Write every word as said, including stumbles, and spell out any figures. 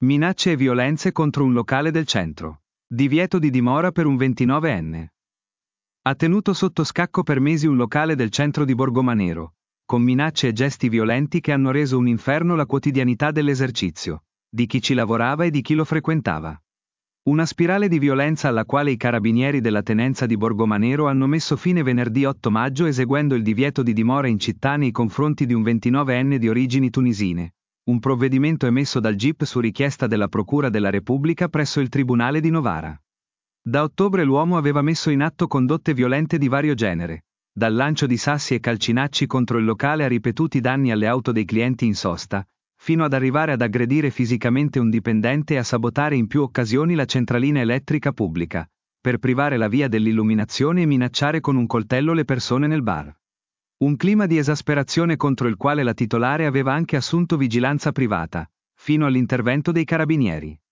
Minacce e violenze contro un locale del centro. Divieto di dimora per un ventinovenne. Ha tenuto sotto scacco per mesi un locale del centro di Borgomanero, con minacce e gesti violenti che hanno reso un inferno la quotidianità dell'esercizio, di chi ci lavorava e di chi lo frequentava. Una spirale di violenza alla quale i carabinieri della tenenza di Borgomanero hanno messo fine venerdì otto maggio eseguendo il divieto di dimora in città nei confronti di un ventinovenne di origini tunisine, un provvedimento emesso dal G I P su richiesta della Procura della Repubblica presso il Tribunale di Novara. Da ottobre l'uomo aveva messo in atto condotte violente di vario genere, dal lancio di sassi e calcinacci contro il locale a ripetuti danni alle auto dei clienti in sosta, fino ad arrivare ad aggredire fisicamente un dipendente e a sabotare in più occasioni la centralina elettrica pubblica, per privare la via dell'illuminazione e minacciare con un coltello le persone nel bar. Un clima di esasperazione contro il quale la titolare aveva anche assunto vigilanza privata, fino all'intervento dei carabinieri.